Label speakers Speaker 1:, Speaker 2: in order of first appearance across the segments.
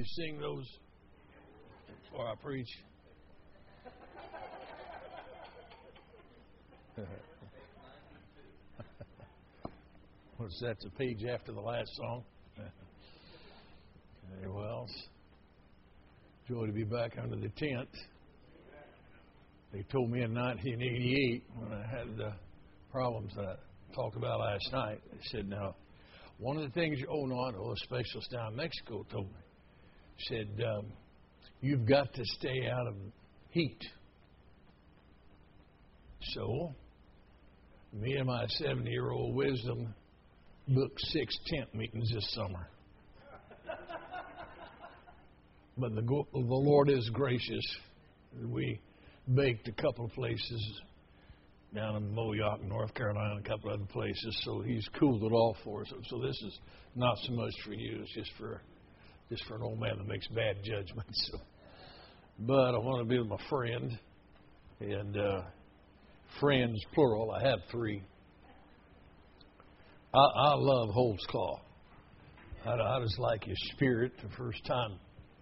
Speaker 1: sing those before I preach? What's that? The page after the last song? Okay, well, it's joy to be back under the tent. They told me in 1988 when I had the problems that I talked about last night, they said, now, one of the things, a specialist down in Mexico told me, said, you've got to stay out of heat. So, me and my 70-year-old wisdom booked 6 tent meetings this summer. But the Lord is gracious. We baked a couple of places down in Moyock, North Carolina, and a couple other places. So He's cooled it all for us. So this is not so much for you. It's just for an old man that makes bad judgments. So, but I want to be with my friend, and friends plural. I have 3. I love Holtzclaw. I just like his spirit. The first time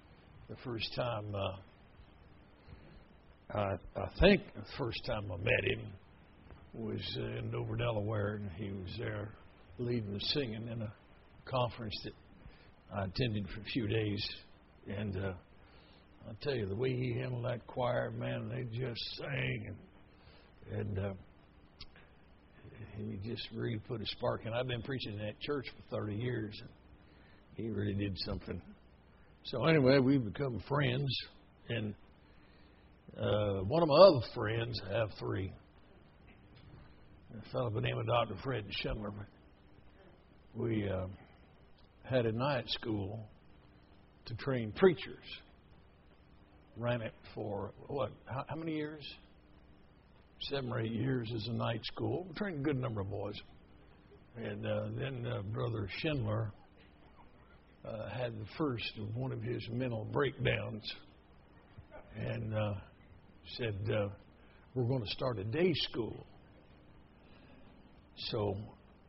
Speaker 1: I think the first time I met him was in Dover, Delaware, and he was there leading the singing in a conference that I attended for a few days. And I'll tell you, the way he handled that choir, man, they just sang, and he just really put a spark in. I've been preaching in that church for 30 years, and he really did something. So anyway, we've become friends, and one of my other friends, I have 3. A fellow by the name of Dr. Fred Schindler. We had a night school to train preachers. Ran it for, how many years? 7 or 8 years as a night school. We trained a good number of boys. And then Brother Schindler had the first of one of his mental breakdowns and said, we're going to start a day school. So,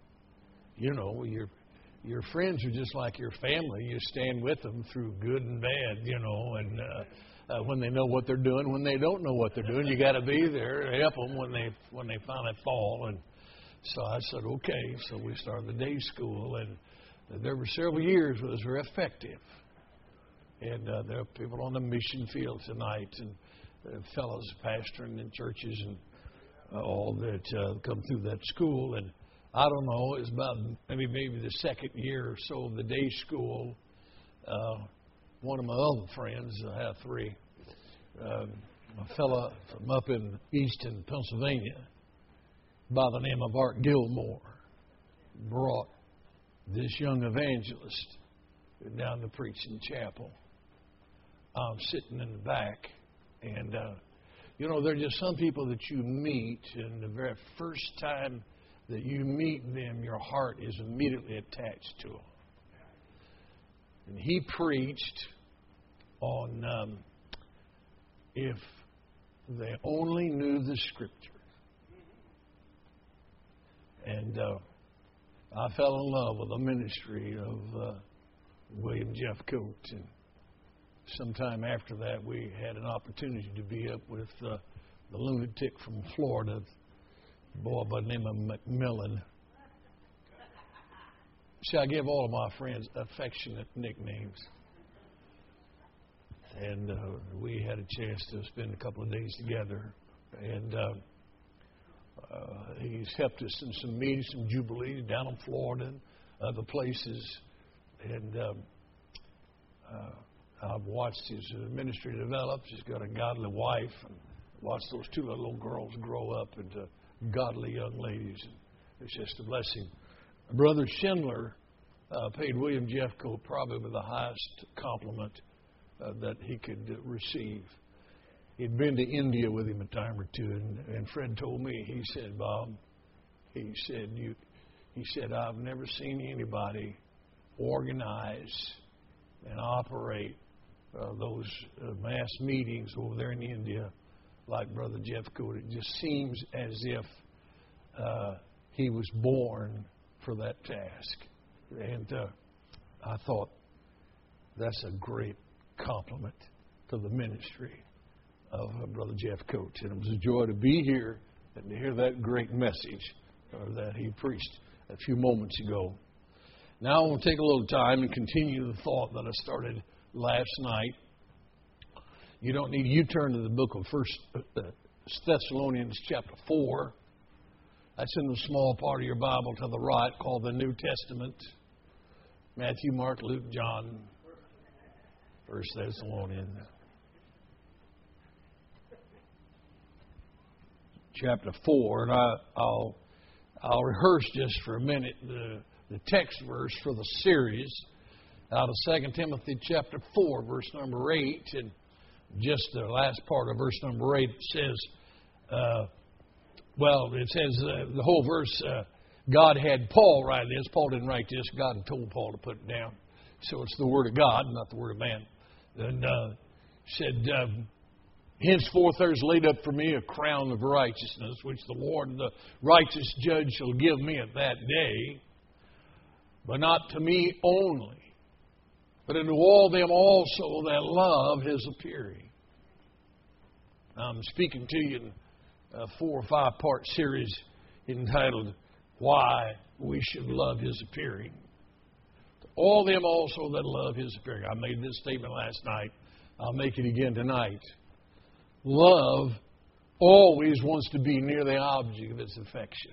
Speaker 1: your friends are just like your family. You stand with them through good and bad, and when they know what they're doing, when they don't know what they're doing, you got to be there to help them when they finally fall. And so I said, okay. So we started the day school, and there were several years where it was very effective. And there are people on the mission field tonight, and fellows pastoring in churches and all that come through that school. And I don't know, it was about maybe the second year or so of the day school. One of my other friends, I have 3, a fellow from up in Easton, Pennsylvania, by the name of Art Gilmore, brought this young evangelist down to preach in chapel. I'm sitting in the back, and there are just some people that you meet, and the very first time that you meet them, your heart is immediately attached to them. And he preached on if they only knew the Scripture. And I fell in love with the ministry of William Jeffcoat. And sometime after that, we had an opportunity to be up with the lunatic from Florida, a boy by the name of McMillan. See, I give all of my friends affectionate nicknames. And we had a chance to spend a couple of days together. And he's helped us in some meetings, some jubilees down in Florida and other places. And I've watched his ministry develop. He's got a godly wife, and watched those 2 little girls grow up into godly young ladies. And it's just a blessing. Brother Schindler paid William Jeffcoat probably the highest compliment that he could receive. He'd been to India with him a time or 2, and Fred told me, he said, Bob, he said, I've never seen anybody organize and operate those mass meetings over there in India like Brother Jeffcoat. It just seems as if he was born for that task. And I thought, That's a great compliment to the ministry of Brother Jeff Coates. And it was a joy to be here and to hear that great message that he preached a few moments ago. Now I want to take a little time and continue the thought that I started last night. You don't need you turn to the book of First Thessalonians chapter 4. That's in the small part of your Bible to the right called the New Testament. Matthew, Mark, Luke, John, First Thessalonians. Chapter 4, and I'll rehearse just for a minute the text verse for the series out of 2 Timothy chapter 4, verse number 8, and just the last part of verse number 8 says, the whole verse, God had Paul write this. Paul didn't write this. God told Paul to put it down. So it's the Word of God, not the Word of man. And said, henceforth there is laid up for me a crown of righteousness, which the Lord, the righteous judge, shall give me at that day, but not to me only, but unto all them also that love His appearing. I'm speaking to you in a 4 or 5 part series entitled, Why We Should Love His Appearing. To all them also that love His appearing. I made this statement last night. I'll make it again tonight. Love always wants to be near the object of its affection.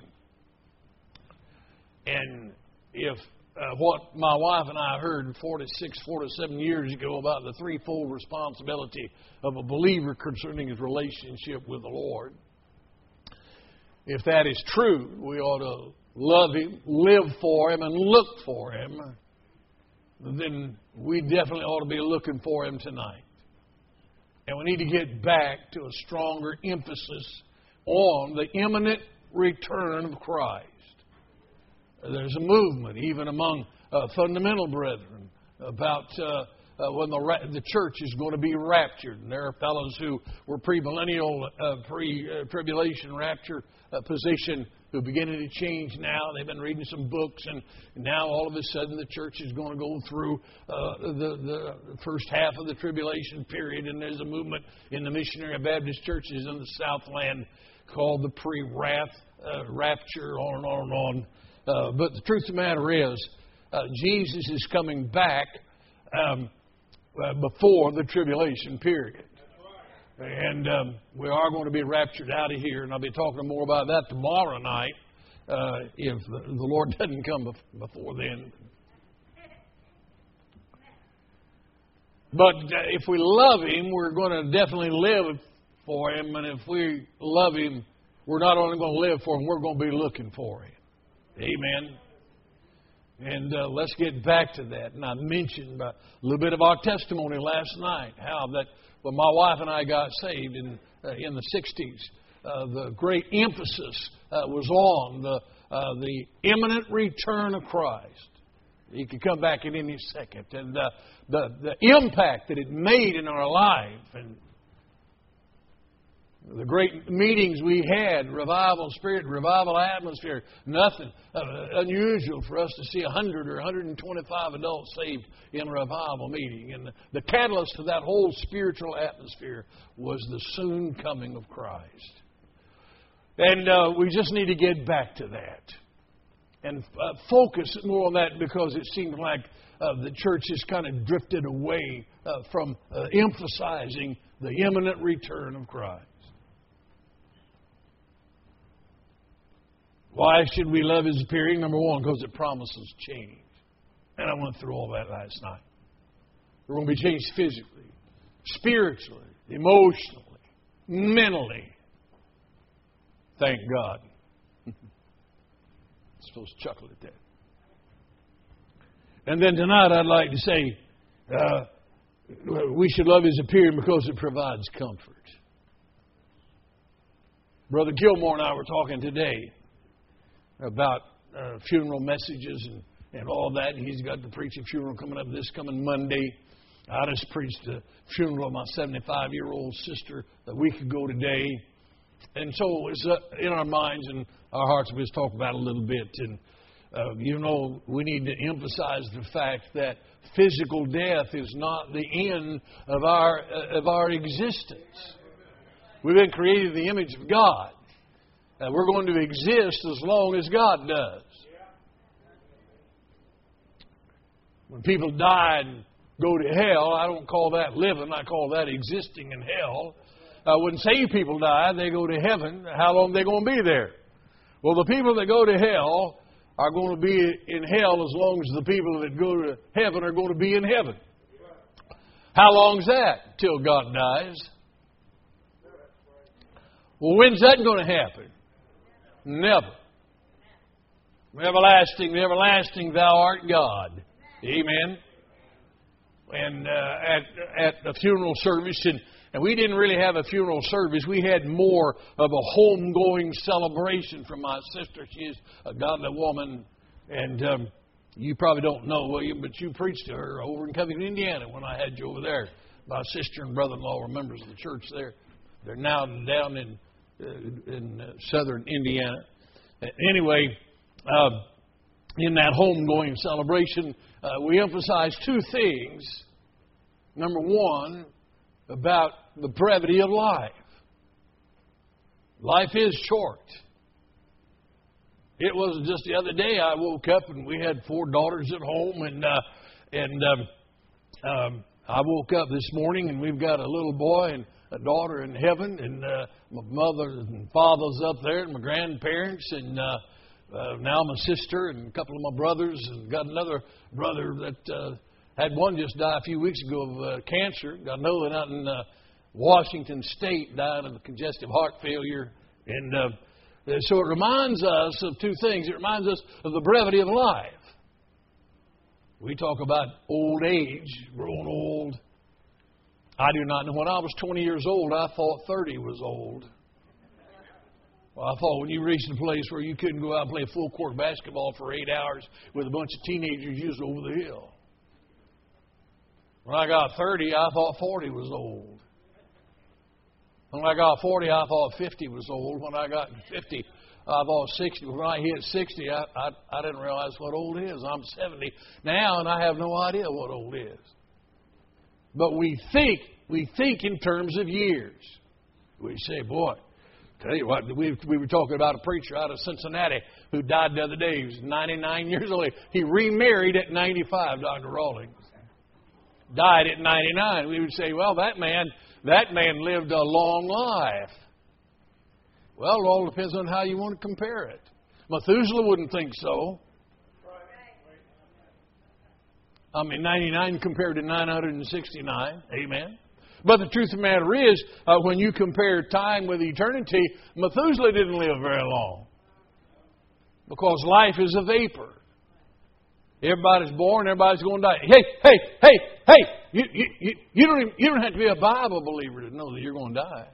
Speaker 1: And if what my wife and I heard 46, 47 years ago about the threefold responsibility of a believer concerning his relationship with the Lord, if that is true, we ought to love Him, live for Him, and look for Him, then we definitely ought to be looking for Him tonight. And we need to get back to a stronger emphasis on the imminent return of Christ. There's a movement, even among fundamental brethren, about when the church is going to be raptured. And there are fellows who were premillennial, pre-tribulation rapture position who are beginning to change now. They've been reading some books, and now all of a sudden the church is going to go through the first half of the tribulation period, and there's a movement in the missionary Baptist churches in the Southland called the pre-wrath rapture, on and on and on. But the truth of the matter is, Jesus is coming back before the tribulation period. And we are going to be raptured out of here, and I'll be talking more about that tomorrow night if the Lord doesn't come before then. But if we love Him, we're going to definitely live for Him. And if we love Him, we're not only going to live for Him, we're going to be looking for Him. Amen. And let's get back to that. And I mentioned a little bit of our testimony last night, how that when my wife and I got saved in the 60s, the great emphasis was on the imminent return of Christ. He could come back at any second. And the impact that it made in our life, and the great meetings we had, revival spirit, revival atmosphere, nothing unusual for us to see 100 or 125 adults saved in a revival meeting. And the catalyst to that whole spiritual atmosphere was the soon coming of Christ. And we just need to get back to that and focus more on that, because it seems like the church has kind of drifted away from emphasizing the imminent return of Christ. Why should we love His appearing? Number one, because it promises change. And I went through all that last night. We're going to be changed physically, spiritually, emotionally, mentally. Thank God. I'm supposed to chuckle at that. And then tonight I'd like to say we should love His appearing because it provides comfort. Brother Gilmore and I were talking today about funeral messages and all that. And he's got to preach a funeral coming up this coming Monday. I just preached a funeral of my 75-year-old sister a week ago today. And so it was in our minds and our hearts, we was talking about it a little bit. And We need to emphasize the fact that physical death is not the end of our existence. We've been created in the image of God. We're going to exist as long as God does. When people die and go to hell, I don't call that living. I call that existing in hell. When saved people die, they go to heaven. How long are they going to be there? Well, the people that go to hell are going to be in hell as long as the people that go to heaven are going to be in heaven. How long's that? Till God dies. Well, when's that going to happen? Never. Everlasting, thou art God. Amen. And at a funeral service, and we didn't really have a funeral service. We had more of a homegoing celebration from my sister. She is a godly woman, and you probably don't know, William, but you preached to her over in Covington, Indiana, when I had you over there. My sister and brother-in-law were members of the church there. They're now down in southern Indiana. Anyway, in that homegoing celebration, we emphasized two things. Number one, about the brevity of life. Life is short. It wasn't just the other day I woke up and we had 4 daughters at home, and I woke up this morning and we've got a little boy and a daughter in heaven, and my mother and father's up there, and my grandparents, and now my sister and a couple of my brothers, and got another brother that had one just die a few weeks ago of cancer. Got another one out in Washington State, died of congestive heart failure. And so it reminds us of two things. It reminds us of the brevity of life. We talk about old age, growing old. I do not know. When I was 20 years old, I thought 30 was old. Well, I thought when you reached a place where you couldn't go out and play full court basketball for 8 hours with a bunch of teenagers, you was over the hill. When I got 30, I thought 40 was old. When I got 40, I thought 50 was old. When I got 50, I thought 60. When I hit 60, I didn't realize what old is. I'm 70 now, and I have no idea what old is. But we think in terms of years. We say, boy, tell you what, we were talking about a preacher out of Cincinnati who died the other day. He was 99 years old. He remarried at 95, Dr. Rawlings. Died at 99. We would say, well, that man lived a long life. Well, it all depends on how you want to compare it. Methuselah wouldn't think so. 99 compared to 969. Amen. But the truth of the matter is, when you compare time with eternity, Methuselah didn't live very long. Because life is a vapor. Everybody's born, everybody's going to die. Hey! You don't have to be a Bible believer to know that you're going to die.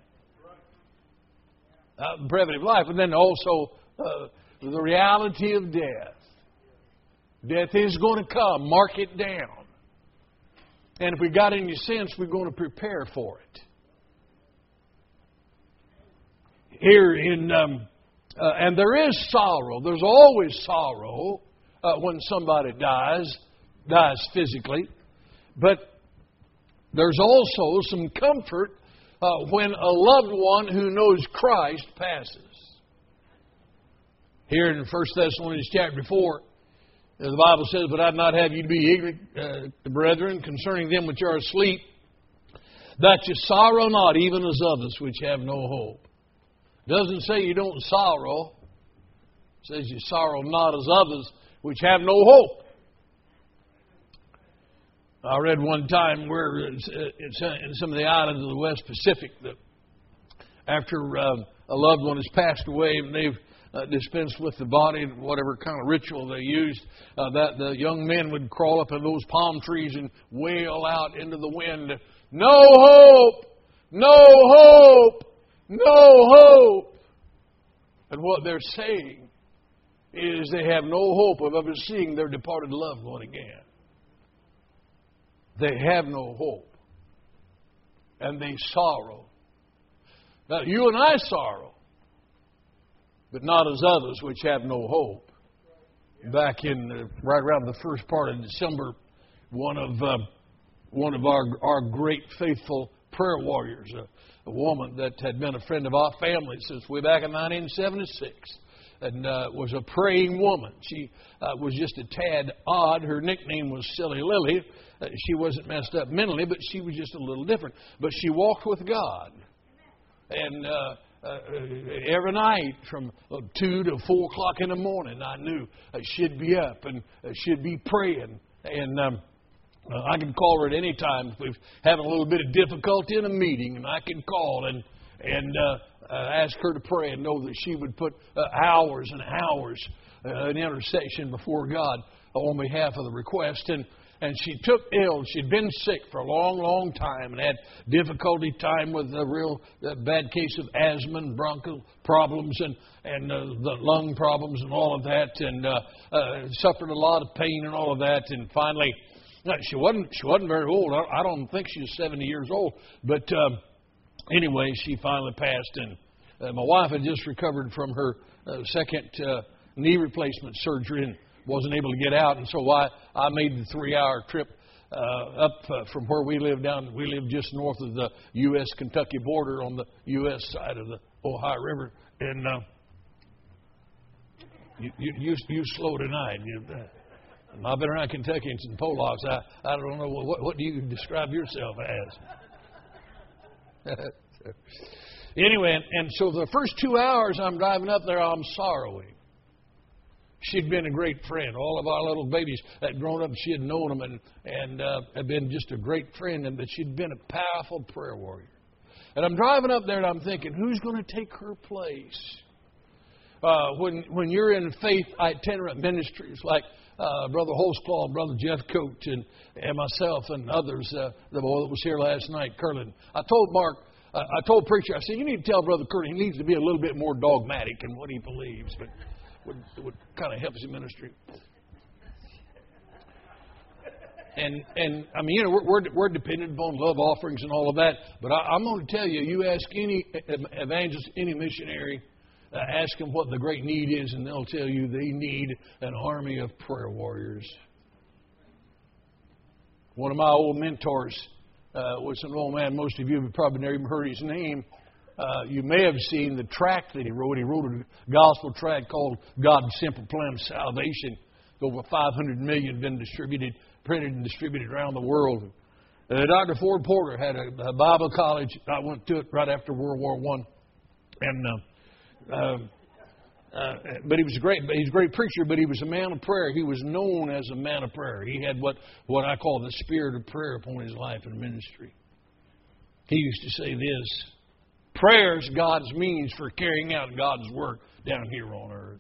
Speaker 1: Brevity of life. And then also the reality of death. Death is going to come. Mark it down. And if we got any sense, we're going to prepare for it. Here in, and there is sorrow. There's always sorrow when somebody dies physically. But there's also some comfort when a loved one who knows Christ passes. Here in 1 Thessalonians chapter 4, the Bible says, but I'd not have you to be ignorant, brethren, concerning them which are asleep, that you sorrow not, even as others which have no hope. It doesn't say you don't sorrow. It says you sorrow not as others which have no hope. I read one time where in some of the islands of the West Pacific that after a loved one has passed away and they've dispensed with the body, whatever kind of ritual they used, that the young men would crawl up in those palm trees and wail out into the wind, "No hope! No hope! No hope!" And what they're saying is they have no hope of ever seeing their departed loved one again. They have no hope. And they sorrow. Now, you and I sorrow, but not as others which have no hope. back in right around the first part of December, one of our great faithful prayer warriors, a woman that had been a friend of our family since way back in 1976, and was a praying woman. She was just a tad odd. Her nickname was Silly Lily. She wasn't messed up mentally, but she was just a little different. But she walked with God, and every night from 2 to 4 o'clock in the morning, I knew she'd be up and she'd be praying. And I can call her at any time if we're having a little bit of difficulty in a meeting, and I can call and ask her to pray and know that she would put hours and hours in intercession before God on behalf of the request. And she took ill. She'd been sick for a long, long time and had difficulty time with a real bad case of asthma and bronchial problems and the lung problems and all of that, and suffered a lot of pain and all of that. And finally, she wasn't very old. I don't think she was 70 years old. But anyway, she finally passed. And my wife had just recovered from her second knee replacement surgery and wasn't able to get out, and so I made the 3-hour trip up from where we live down. We live just north of the U.S.-Kentucky border on the U.S. side of the Ohio River. And you slow tonight. I've been around Kentuckians and Polacks. I don't know what do you describe yourself as. Anyway, and so the first 2 hours I'm driving up there, I'm sorrowing. She'd been a great friend. All of our little babies had grown up, she had known them and had been just a great friend, and that she'd been a powerful prayer warrior. And I'm driving up there and I'm thinking, who's going to take her place? When you're in faith itinerant ministries like Brother Holzclaw and Brother Jeff Coates and myself and others, the boy that was here last night, Curlin, I told preacher, I said, you need to tell Brother Curlin he needs to be a little bit more dogmatic in what he believes, but would kind of help his ministry. And I mean, we're dependent upon love offerings and all of that. But I'm going to tell you, you ask any evangelist, any missionary, ask them what the great need is, and they'll tell you they need an army of prayer warriors. One of my old mentors was an old man. Most of you have probably never even heard his name. You may have seen the tract that he wrote. He wrote a gospel tract called God's Simple Plan of Salvation. Over 500 million been printed and distributed around the world. Dr. Ford Porter had a Bible college. I went to it right after World War I. But he was a great preacher, but he was a man of prayer. He was known as a man of prayer. He had what I call the spirit of prayer upon his life and ministry. He used to say this: prayer is God's means for carrying out God's work down here on earth.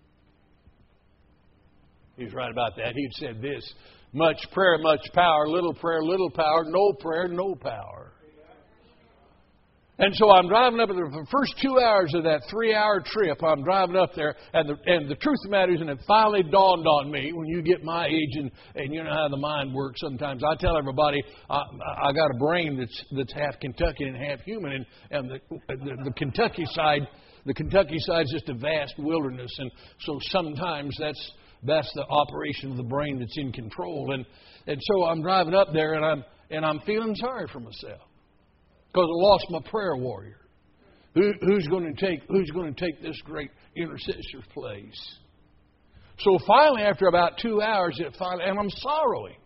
Speaker 1: He's right about that. He'd said this: much prayer, much power; little prayer, little power; no prayer, no power. And so I'm driving up there for the first 2 hours of that 3-hour trip. I'm driving up there, and the truth of the matter is, and it finally dawned on me when you get my age and you know how the mind works sometimes. I tell everybody I got a brain that's half Kentuckian and half human, and the Kentucky side is just a vast wilderness, and so sometimes that's the operation of the brain that's in control. And so I'm driving up there, and I'm feeling sorry for myself, because I lost my prayer warrior. Who's going to take this great intercessor's place? So finally, after about 2 hours, and I'm sorrowing.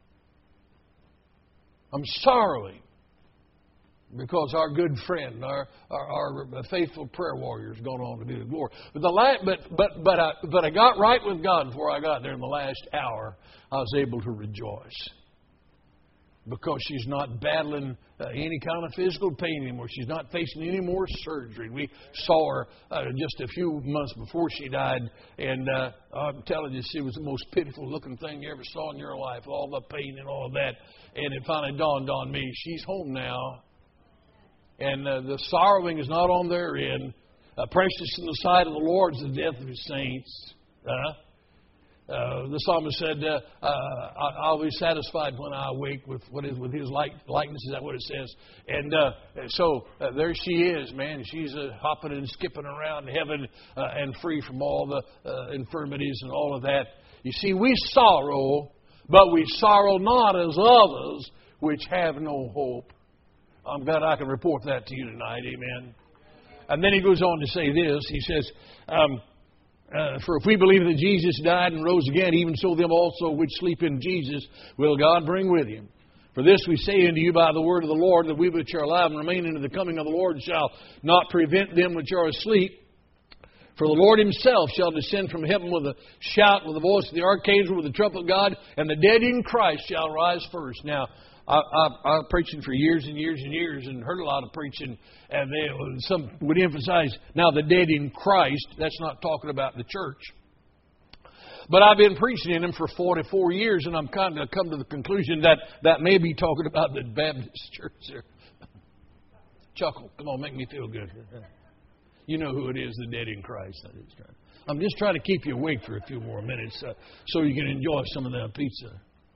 Speaker 1: I'm sorrowing because our good friend, our faithful prayer warrior, has gone on to be the glory. But I got right with God before I got there. In the last hour, I was able to rejoice. Because she's not battling any kind of physical pain anymore. She's not facing any more surgery. We saw her just a few months before she died, and I'm telling you, she was the most pitiful looking thing you ever saw in your life, all the pain and all of that. And it finally dawned on me, she's home now. And the sorrowing is not on their end. Precious in the sight of the Lord is the death of his saints. The psalmist said, I'll be satisfied when I awake with with His likeness. Is that what it says? And so there she is, man. She's hopping and skipping around heaven and free from all the infirmities and all of that. You see, we sorrow, but we sorrow not as others which have no hope. I'm glad I can report that to you tonight. Amen. And then he goes on to say this. He says, for if we believe that Jesus died and rose again, even so them also which sleep in Jesus will God bring with Him. For this we say unto you by the word of the Lord, that we which are alive and remain unto the coming of the Lord shall not prevent them which are asleep. For the Lord Himself shall descend from heaven with a shout, with the voice of the archangel, with the trumpet of God, and the dead in Christ shall rise first. Now, I've preaching for years and years and years and heard a lot of preaching, and some would emphasize, now the dead in Christ. That's not talking about the church. But I've been preaching in them for 44 years, and I'm kind of come to the conclusion that may be talking about the Baptist church there. Chuckle. Come on, make me feel good. You know who it is, the dead in Christ. I'm just trying to keep you awake for a few more minutes so you can enjoy some of that pizza.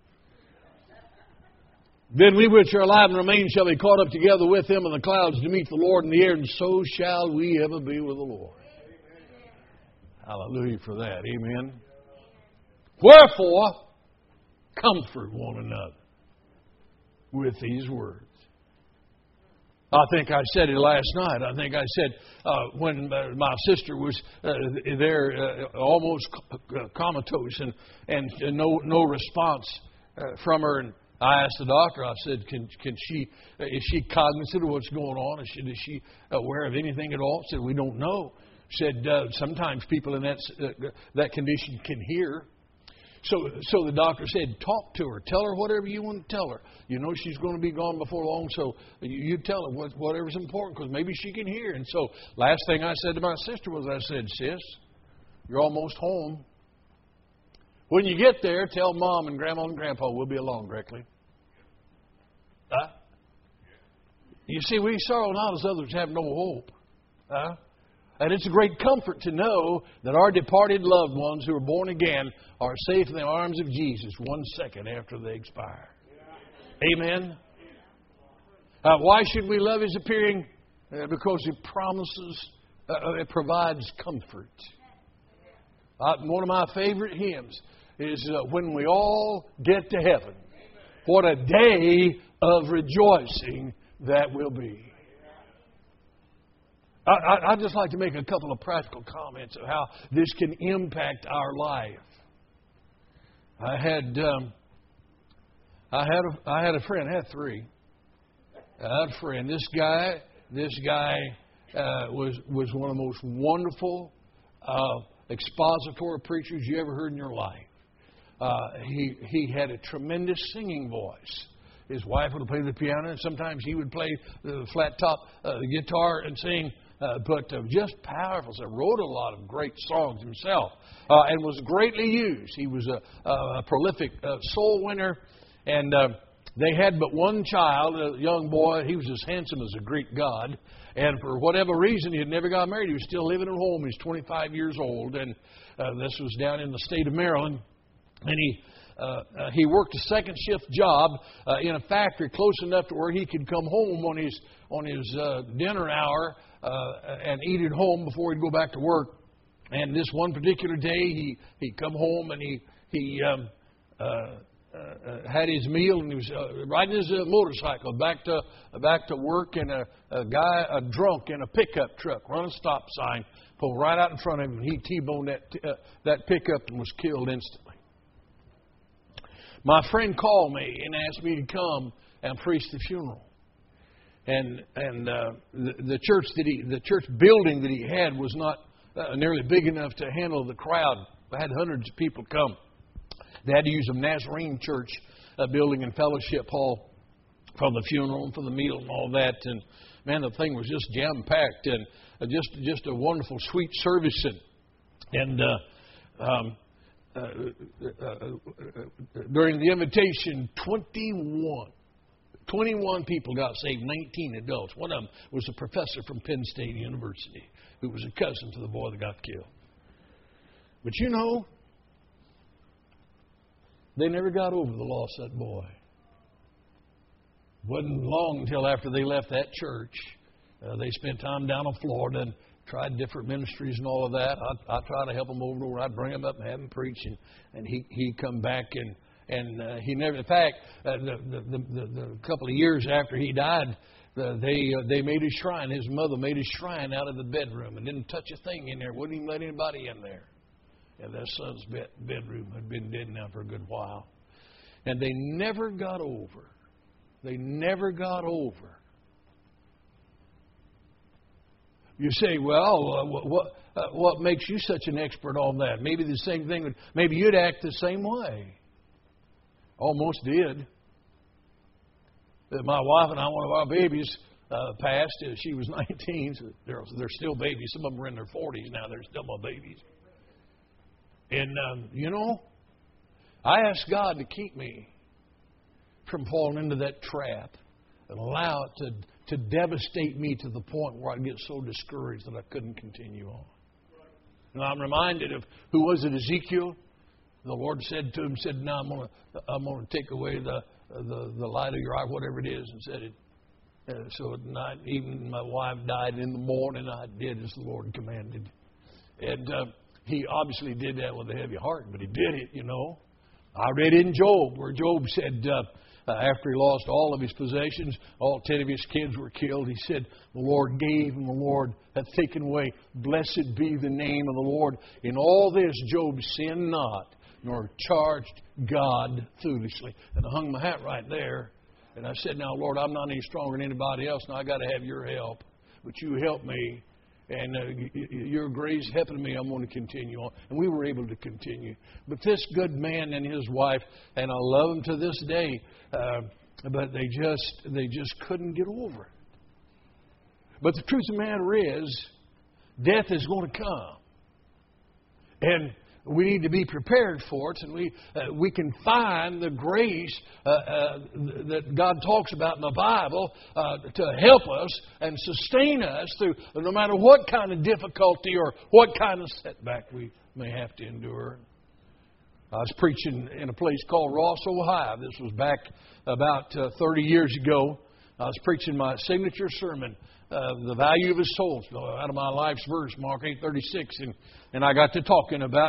Speaker 1: Then we which are alive and remain shall be caught up together with Him in the clouds to meet the Lord in the air, and so shall we ever be with the Lord. Hallelujah for that. Amen. Wherefore, comfort one another with these words. I think I said it last night. I think I said when my sister was there almost comatose and no response from her. And I asked the doctor, I said, is she cognizant of what's going on? Is she aware of anything at all? Said, we don't know. Said, sometimes people in that condition can hear. So the doctor said, talk to her. Tell her whatever you want to tell her. You know she's going to be gone before long, so you tell her whatever's important, because maybe she can hear. And so last thing I said to my sister was, I said, sis, you're almost home. When you get there, tell Mom and Grandma and Grandpa we'll be along directly. You see, we sorrow not as others have no hope. And it's a great comfort to know that our departed loved ones who are born again are safe in the arms of Jesus 1 second after they expire. Amen. Why should we love His appearing? Because He promises, it provides comfort. One of my favorite hymns is when we all get to heaven. What a day of rejoicing that will be. I'd just like to make a couple of practical comments of how this can impact our life. I had a friend. I had three. I had a friend. This guy was one of the most wonderful expository preachers you ever heard in your life. He had a tremendous singing voice. His wife would play the piano, and sometimes he would play the flat top guitar and sing. But just powerful. So wrote a lot of great songs himself and was greatly used. He was a prolific soul winner, and they had but one child, a young boy. He was as handsome as a Greek god, and for whatever reason, he had never got married. He was still living at home. He's 25 years old, and this was down in the state of Maryland. And he worked a second shift job in a factory close enough to where he could come home on his dinner hour and eat at home before he'd go back to work. And this one particular day, he come home and he had his meal, and he was riding his motorcycle back to work, and a drunk in a pickup truck run a stop sign, pulled right out in front of him, and he T-boned that pickup and was killed instantly. My friend called me and asked me to come and preach the funeral. And the church building that he had was not nearly big enough to handle the crowd. They had hundreds of people come. They had to use a Nazarene church building and fellowship hall for the funeral and for the meal and all that. And man, the thing was just jam packed and just a wonderful, sweet service. And during the invitation, 21 people got saved, 19 adults. One of them was a professor from Penn State University who was a cousin to the boy that got killed. But you know, They never got over the loss of that boy. Wasn't long until after they left that church. They spent time down in Florida and tried different ministries and all of that. I tried to help them over where I'd bring him up and have him preach, and he come back and he never. In fact, the couple of years after he died, they made his shrine. His mother made his shrine out of the bedroom and didn't touch a thing in there. Wouldn't even let anybody in there. And that son's bedroom had been dead now for a good while, and they never got over. They never got over. You say, well, what makes you such an expert on that? Maybe the same thing. Maybe you'd act the same way. Almost did. My wife and I, one of our babies passed. She was 19. So they're still babies. Some of them are in their 40s now. They're still my babies. And, I asked God to keep me from falling into that trap and allow it to devastate me to the point where I'd get so discouraged that I couldn't continue on. And I'm reminded of, who was it, Ezekiel? The Lord said to him, "No, I'm gonna take away the light of your eye," whatever it is, and said it. So at night, even my wife died. In the morning, I did as the Lord commanded. And he obviously did that with a heavy heart, but he did it, I read in Job where Job said, after he lost all of his possessions, all 10 of his kids were killed. He said, "The Lord gave and the Lord hath taken away. Blessed be the name of the Lord. In all this Job sinned not, nor charged God foolishly." And I hung my hat right there. And I said, "Now, Lord, I'm not any stronger than anybody else. Now I got to have your help. But you help me. And your grace helping me, I'm going to continue on." And we were able to continue. But this good man and his wife, and I love them to this day, but they just couldn't get over it. But the truth of the matter is, death is going to come. And we need to be prepared for it, and we can find the grace that God talks about in the Bible to help us and sustain us through no matter what kind of difficulty or what kind of setback we may have to endure. I was preaching in a place called Ross, Ohio. This was back about 30 years ago. I was preaching my signature sermon, "The Value of a Soul," out of my life's verse, Mark 8:36, and I got to talking about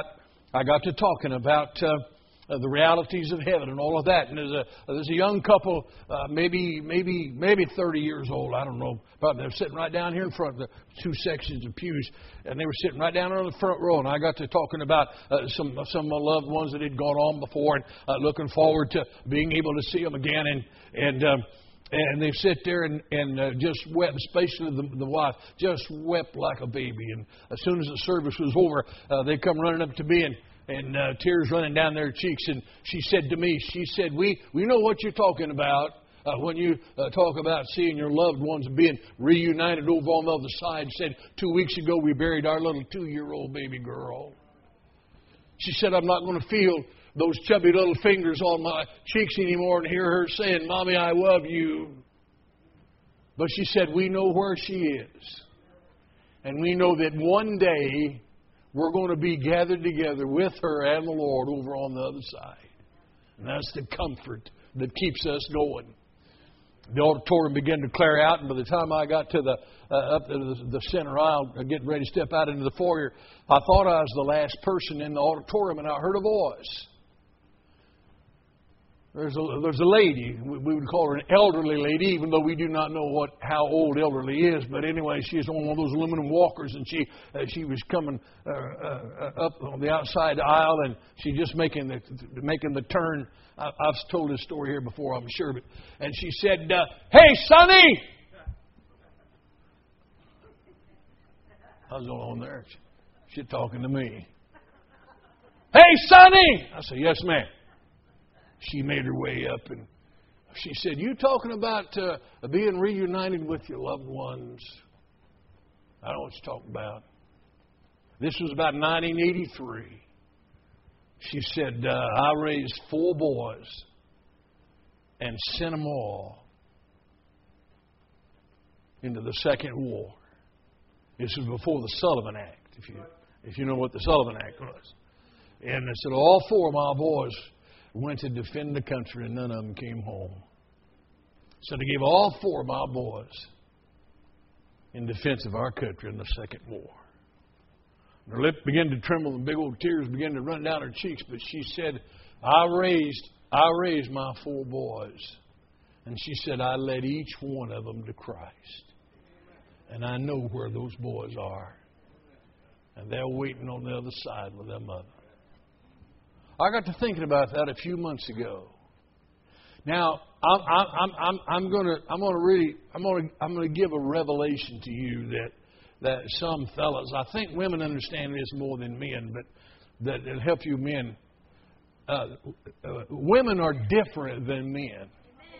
Speaker 1: the realities of heaven and all of that. And there's a young couple, maybe 30 years old, I don't know. But they're sitting right down here in front of the two sections of pews, and they were sitting right down there on the front row. And I got to talking about some of my loved ones that had gone on before, and looking forward to being able to see them again. And they sit there and just wept, especially the wife, just wept like a baby. And as soon as the service was over, they come running up to me and tears running down their cheeks. And she said to me, we know what you're talking about when you talk about seeing your loved ones being reunited over on the other side. Said 2 weeks ago we buried our little 2-year-old baby girl. She said, "I'm not going to feel those chubby little fingers on my cheeks anymore and hear her saying, 'Mommy, I love you.'" But she said, "We know where she is. And we know that one day we're going to be gathered together with her and the Lord over on the other side." And that's the comfort that keeps us going. The auditorium began to clear out, and by the time I got to up to the center aisle, getting ready to step out into the foyer, I thought I was the last person in the auditorium, and I heard a voice. There's a lady, we would call her an elderly lady, even though we do not know how old elderly is. But anyway, she's on one of those aluminum walkers, and she was coming up on the outside aisle, and she just making the turn. I've told this story here before, I'm sure, and she said, "Hey, Sonny!" I was on there. She's talking to me. "Hey, Sonny!" I said, "Yes, ma'am." She made her way up, and she said, "You talking about being reunited with your loved ones?" I know what you're talking about. This was about 1983. She said, "I raised 4 boys and sent them all into the Second War." This was before the Sullivan Act, if you know what the Sullivan Act was. And they said, "All 4 of my boys went to defend the country, and none of them came home. So they gave all 4 of my boys in defense of our country in the Second War. Her lip began to tremble and big old tears began to run down her cheeks, but she said, I raised my 4 boys. And she said, I led each one of them to Christ. And I know where those boys are. And they're waiting on the other side with their mother. I got to thinking about that a few months ago. Now, I'm going to give a revelation to you that some fellas, I think women understand this more than men, but that it'll help you men. Women are different than men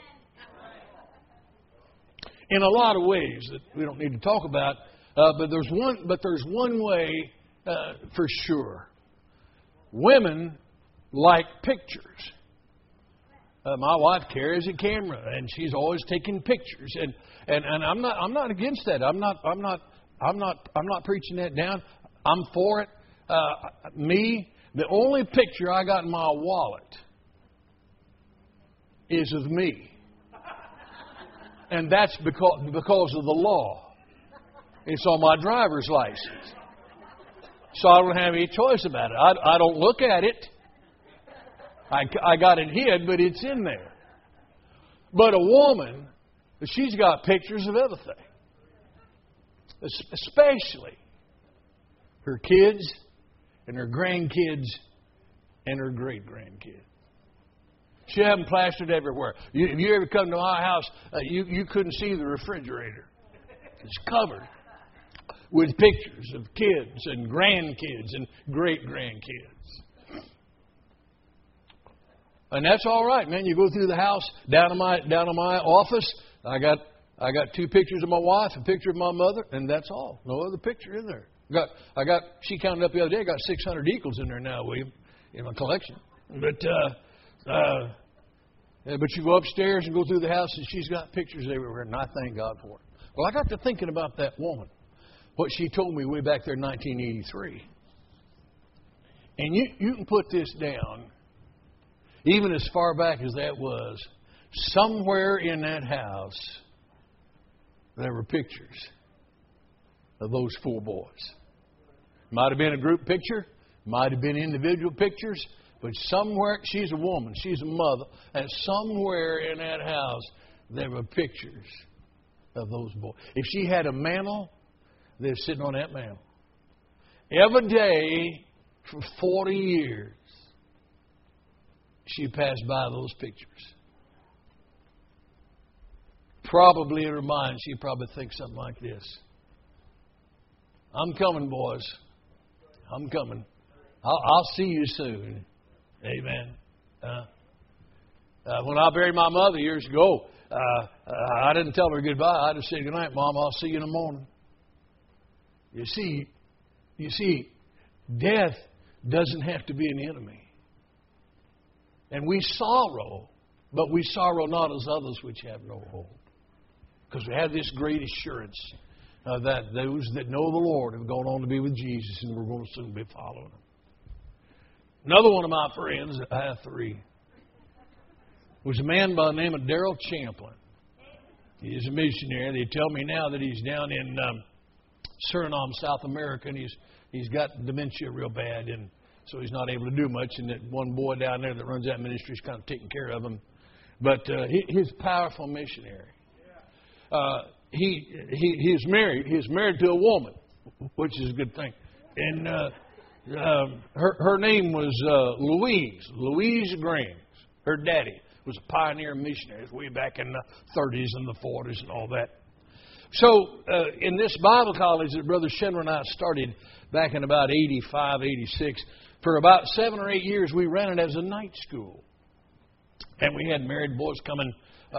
Speaker 1: in a lot of ways that we don't need to talk about. But there's one way for sure. Women like pictures. My wife carries a camera, and she's always taking pictures, and I'm not against that. I'm not preaching that down. I'm for it. The only picture I got in my wallet is of me, and that's because of the law. It's on my driver's license, so I don't have any choice about it. I don't look at it. I got it hid, but it's in there. But a woman, she's got pictures of everything, especially her kids and her grandkids and her great-grandkids. She had them plastered everywhere. If you ever come to my house, you couldn't see the refrigerator. It's covered with pictures of kids and grandkids and great-grandkids. And that's all right, man. You go through the house, down to my office. I got 2 pictures of my wife, a picture of my mother, and that's all. No other picture in there. She counted up the other day. I got 600 equals in there now, William, in my collection. But you go upstairs and go through the house, and she's got pictures everywhere, and I thank God for it. Well, I got to thinking about that woman, what she told me way back there in 1983. And you can put this down. Even as far back as that was, somewhere in that house, there were pictures of those 4 boys. Might have been a group picture, might have been individual pictures, but somewhere, she's a woman, she's a mother, and somewhere in that house, there were pictures of those boys. If she had a mantle, they're sitting on that mantle. Every day for 40 years, she passed by those pictures. Probably in her mind, she probably thinks something like this. I'm coming, boys. I'm coming. I'll see you soon. Amen. When I buried my mother years ago, I didn't tell her goodbye. I just said, good night, Mom. I'll see you in the morning. You see, death doesn't have to be an enemy. And we sorrow, but we sorrow not as others which have no hope. Because we have this great assurance that those that know the Lord have gone on to be with Jesus, and we're going to soon be following Him. Another one of my friends, I have 3, was a man by the name of Darrell Champlin. He's a missionary. They tell me now that he's down in Suriname, South America, and he's got dementia real bad, and so he's not able to do much, and that one boy down there that runs that ministry is kind of taking care of him. But he's a powerful missionary. He's married. He's married to a woman, which is a good thing. And her name was Louise Grahams. Her daddy was a pioneer missionary way back in the 30s and the 40s and all that. So in this Bible college that Brother Shenner and I started back in about 85, 86, for about 7 or 8 years, we ran it as a night school. And we had married boys coming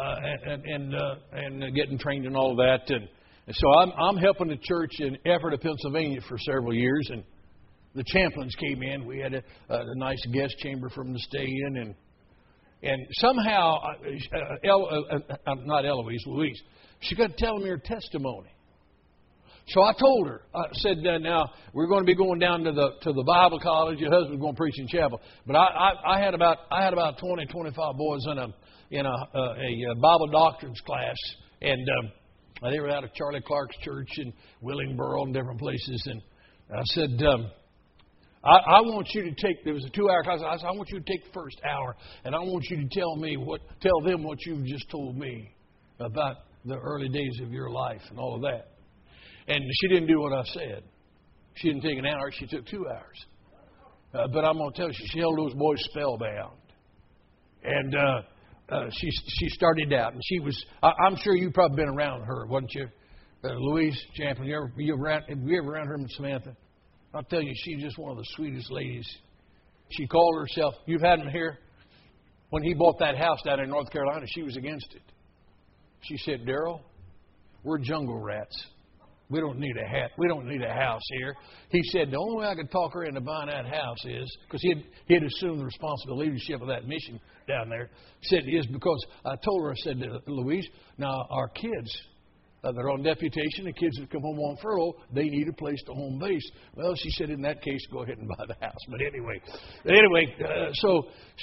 Speaker 1: and getting trained and all of that. And so I'm helping the church in Ephrata, Pennsylvania for several years. And the Champlins came in. We had a nice guest chamber for them to stay in. And somehow, not Eloise, Louise, she got to tell me her testimony. So I told her, I said, now, we're going to be going down to the Bible college. Your husband's going to preach in chapel. But I had about 20, 25 boys in a Bible doctrines class. And they were out of Charlie Clark's church in Willingboro and different places. And I said, I want you to take, there was a 2-hour class. I said, I want you to take the first hour, and I want you to tell them what you've just told me about the early days of your life and all of that. And she didn't do what I said. She didn't take an hour. She took 2 hours. But I'm going to tell you, she held those boys spellbound. And she started out, and she was, I'm sure you've probably been around her, wasn't you? Louise Champlin, have you ever around her, Samantha? I'll tell you, she's just one of the sweetest ladies. She called herself, you've had him here? When he bought that house down in North Carolina, she was against it. She said, Darrell, we're jungle rats. We don't need a house here. He said, the only way I could talk her into buying that house is, because he had assumed the responsible leadership of that mission down there, said, is because I told her, I said to Louise, now our kids, they're on deputation, the kids that come home on furlough, they need a place to home base. Well, she said, in that case, go ahead and buy the house. But anyway, so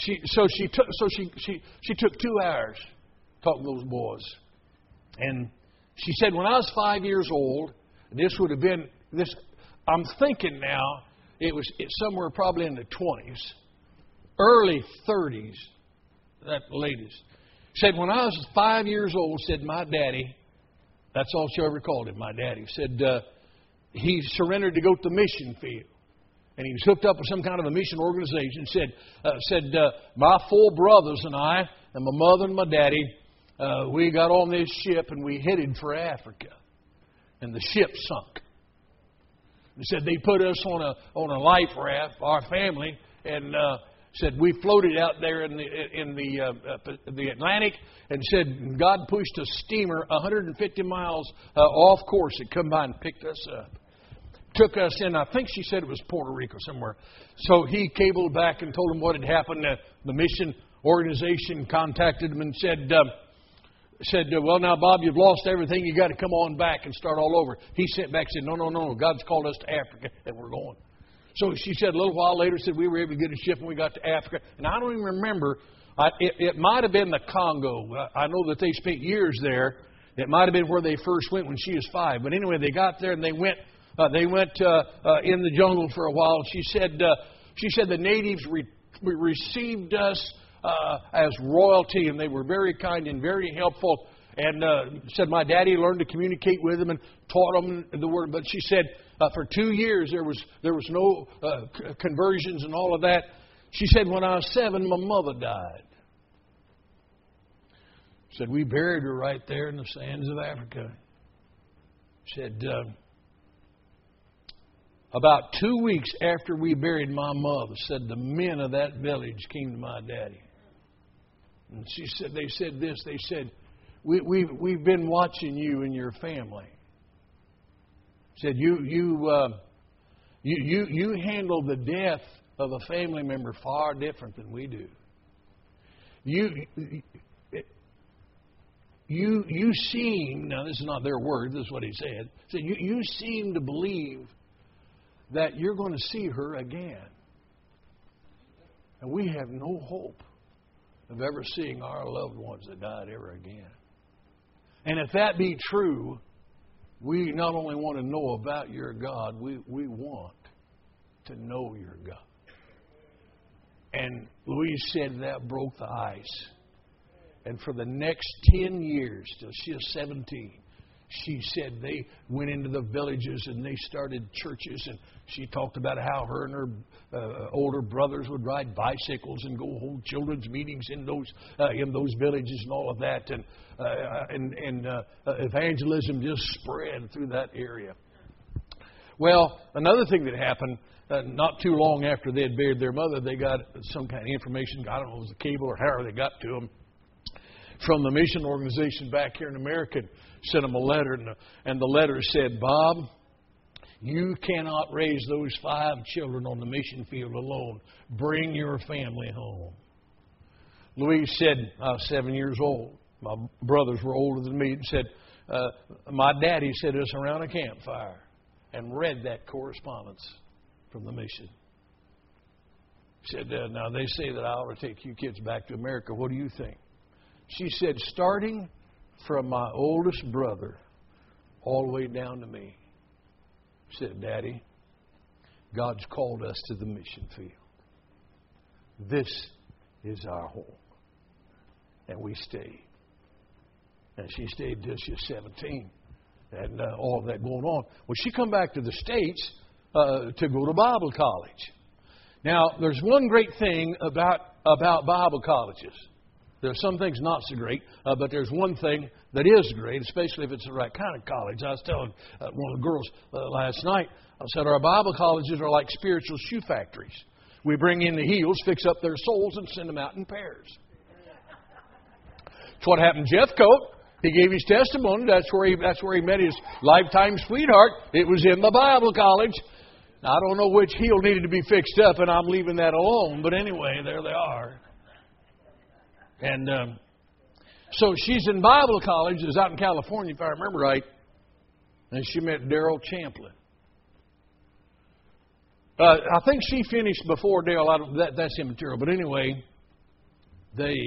Speaker 1: she took 2 hours talking to those boys. And she said, when I was 5 years old, this would have been, I'm thinking now, it's somewhere probably in the 20s, early 30s, that latest. Said, when I was 5 years old, said my daddy, that's all she ever called him, my daddy, said he surrendered to go to the mission field. And he was hooked up with some kind of a mission organization. Said my 4 brothers and I, and my mother and my daddy, we got on this ship and we headed for Africa. And the ship sunk. They said they put us on a life raft, our family, and said we floated out there in the Atlantic, and said God pushed a steamer 150 miles off course. It come by and picked us up. Took us in, I think she said it was Puerto Rico somewhere. So he cabled back and told them what had happened. The mission organization contacted him and said, well, now, Bob, you've lost everything. You got to come on back and start all over. He sent back and said, no. God's called us to Africa, and we're going. So she said a little while later, said we were able to get a ship when we got to Africa. And I don't even remember. It might have been the Congo. I know that they spent years there. It might have been where they first went when she was 5. But anyway, they got there and they went in the jungle for a while. She said the natives received us as royalty, and they were very kind and very helpful. And said my daddy learned to communicate with them and taught them the word. But she said for 2 years there was no conversions and all of that. She said when I was 7, my mother died. Said we buried her right there in the sands of Africa. Said about 2 weeks after we buried my mother, said the men of that village came to my daddy. And she said, they said this. They said, we've been watching you and your family. Said you handle the death of a family member far different than we do. You seem, now this is not their words, this is what he said. Said you seem to believe that you're going to see her again. And we have no hope of ever seeing our loved ones that died ever again. And if that be true, we not only want to know about your God, we want to know your God. And Louise said that broke the ice. And for the next 10 years, till she was 17, she said they went into the villages and they started churches. And she talked about how her and her older brothers would ride bicycles and go hold children's meetings in those villages and all of that. And evangelism just spread through that area. Well, another thing that happened, not too long after they had buried their mother, they got some kind of information. I don't know if it was a cable or however they got to them, from the mission organization back here in America. Sent them a letter, and the letter said, Bob, you cannot raise those 5 children on the mission field alone. Bring your family home. Louise said, I was 7 years old. My brothers were older than me, and said, my daddy set us around a campfire and read that correspondence from the mission. He said, now they say that I ought to take you kids back to America. What do you think? She said, starting from my oldest brother all the way down to me. She said, Daddy, God's called us to the mission field. This is our home. And we stayed. And she stayed till she was 17. And all of that going on. Well, she come back to the States to go to Bible college. Now, there's one great thing about Bible colleges. There's some things not so great, but there's one thing that is great, especially if it's the right kind of college. I was telling one of the girls last night, I said our Bible colleges are like spiritual shoe factories. We bring in the heels, fix up their soles, and send them out in pairs. That's what happened to Jeff Coat. He gave his testimony. That's where he met his lifetime sweetheart. It was in the Bible college. Now, I don't know which heel needed to be fixed up, and I'm leaving that alone. But anyway, there they are. And so she's in Bible college. It's out in California, if I remember right. And she met Daryl Champlin. I think she finished before Dale. That's immaterial. But anyway, they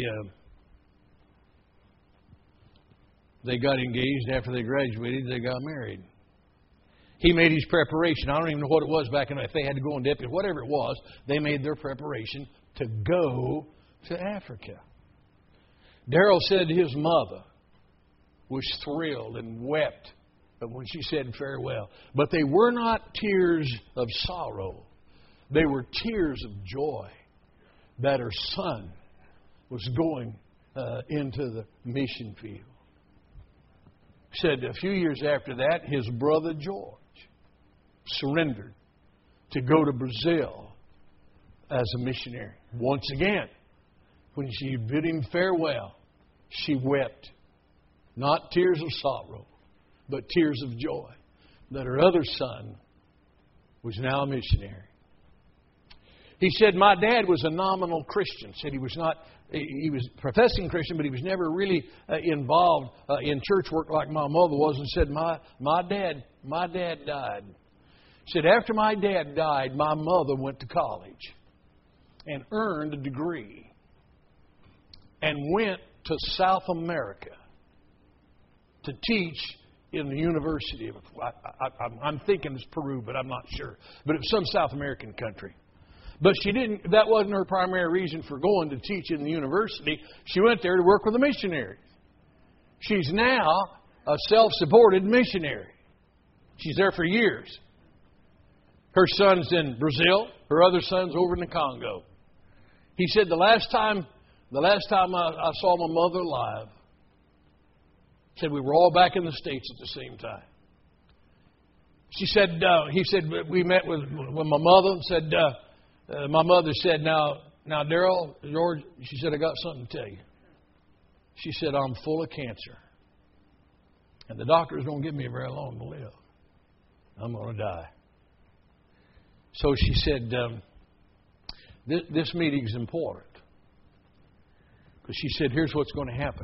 Speaker 1: got engaged. After they graduated, they got married. He made his preparation. I don't even know what it was back in. If they had to go on deputy, whatever it was, they made their preparation to go to Africa. Daryl said his mother was thrilled and wept when she said farewell. But they were not tears of sorrow. They were tears of joy that her son was going into the mission field. Said a few years after that, his brother George surrendered to go to Brazil as a missionary. Once again, when she bid him farewell, she wept. Not tears of sorrow, but tears of joy that her other son was now a missionary. He said, my dad was a nominal Christian. Said he was a professing Christian, but he was never really involved in church work like my mother was. And said, my dad died. Said, after my dad died, my mother went to college and earned a degree and went to South America to teach in the university. I'm thinking it's Peru, but I'm not sure. But it was some South American country. But that wasn't her primary reason for going to teach in the university. She went there to work with the missionaries. She's now a self-supported missionary. She's there for years. Her son's in Brazil. Her other son's over in the Congo. He said the last time I saw my mother alive, said we were all back in the States at the same time. He said we met with my mother and said, my mother said, now, Daryl, George, she said, I got something to tell you. She said, I'm full of cancer. And the doctors don't give me very long to live. I'm going to die. So she said, this meeting's important. Because she said, here's what's going to happen.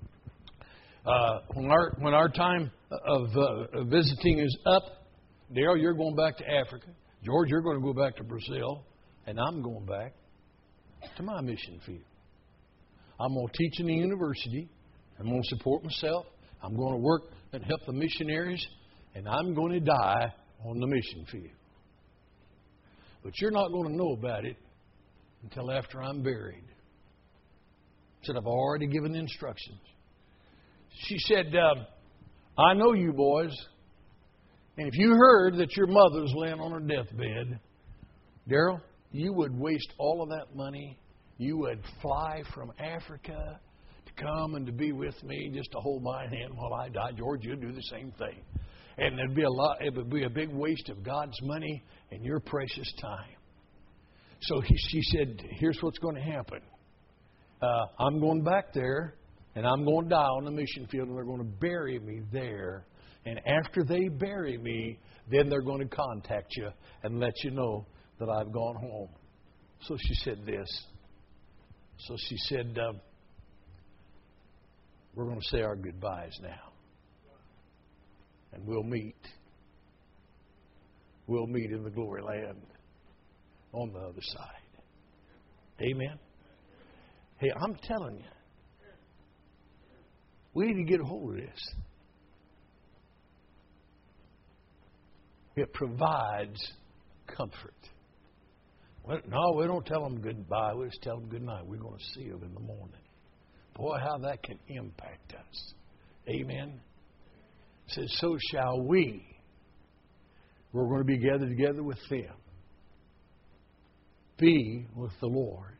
Speaker 1: When our time of visiting is up, Daryl, you're going back to Africa. George, you're going to go back to Brazil. And I'm going back to my mission field. I'm going to teach in the university. I'm going to support myself. I'm going to work and help the missionaries. And I'm going to die on the mission field. But you're not going to know about it until after I'm buried. Said, I've already given instructions. She said, I know you boys. And if you heard that your mother's laying on her deathbed, Daryl, you would waste all of that money. You would fly from Africa to come and to be with me, just to hold my hand while I die. George, you'd do the same thing. And it would be a big waste of God's money and your precious time. So she said, here's what's going to happen. I'm going back there, and I'm going to die on the mission field, and they're going to bury me there. And after they bury me, then they're going to contact you and let you know that I've gone home. So she said this. So she said, we're going to say our goodbyes now. And we'll meet. We'll meet in the glory land on the other side. Amen. Hey, I'm telling you, we need to get a hold of this. It provides comfort. Well, no, we don't tell them goodbye. We just tell them good night. We're going to see them in the morning. Boy, how that can impact us. Amen. It says, so shall we. We're going to be gathered together with them. Be with the Lord.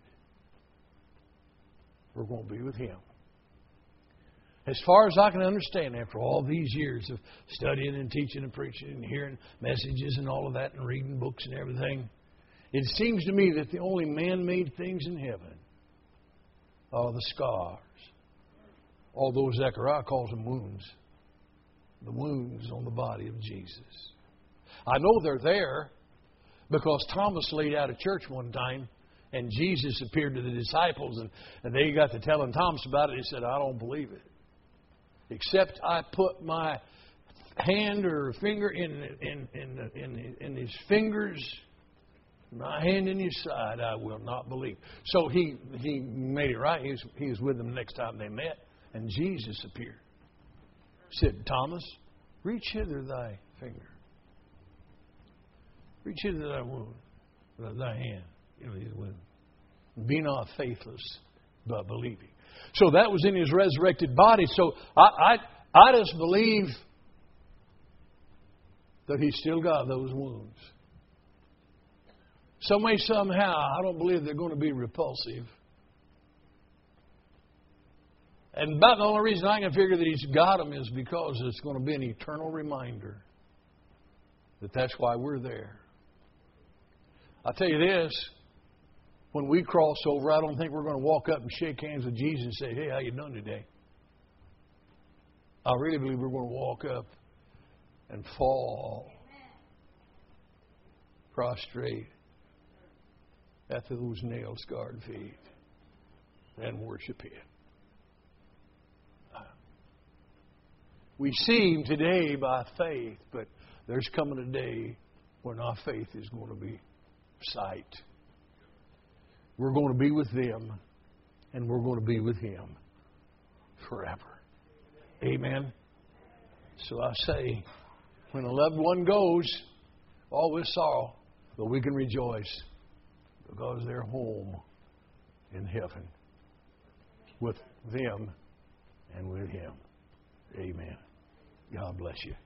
Speaker 1: We're going to be with Him. As far as I can understand, after all these years of studying and teaching and preaching and hearing messages and all of that and reading books and everything, it seems to me that the only man-made things in heaven are the scars. Although Zechariah calls them wounds. The wounds on the body of Jesus. I know they're there because Thomas laid out of church one time and Jesus appeared to the disciples and they got to telling Thomas about it. He said, I don't believe it. Except I put my hand or finger in his fingers, my hand in his side, I will not believe. So he made it right. He was with them the next time they met, and Jesus appeared. Said, Thomas, reach hither thy finger. Reach hither thy wound, thy hand. Be not faithless, but believing. So that was in his resurrected body. So I just believe that he still got those wounds. Some way, somehow, I don't believe they're going to be repulsive. And about the only reason I can figure that he's got them is because it's going to be an eternal reminder that that's why we're there. I'll tell you this. When we cross over, I don't think we're going to walk up and shake hands with Jesus and say, hey, how you doing today? I really believe we're going to walk up and fall prostrate at those nail-scarred feet and worship Him. We see Him today by faith, but there's coming a day when our faith is going to be sight. We're going to be with them, and we're going to be with Him forever. Amen. So I say, when a loved one goes, all with sorrow, but we can rejoice because they're home in heaven with them and with Him. Amen. God bless you.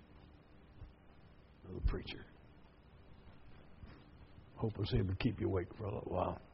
Speaker 1: Little preacher. Hope I was able to keep you awake for a little while.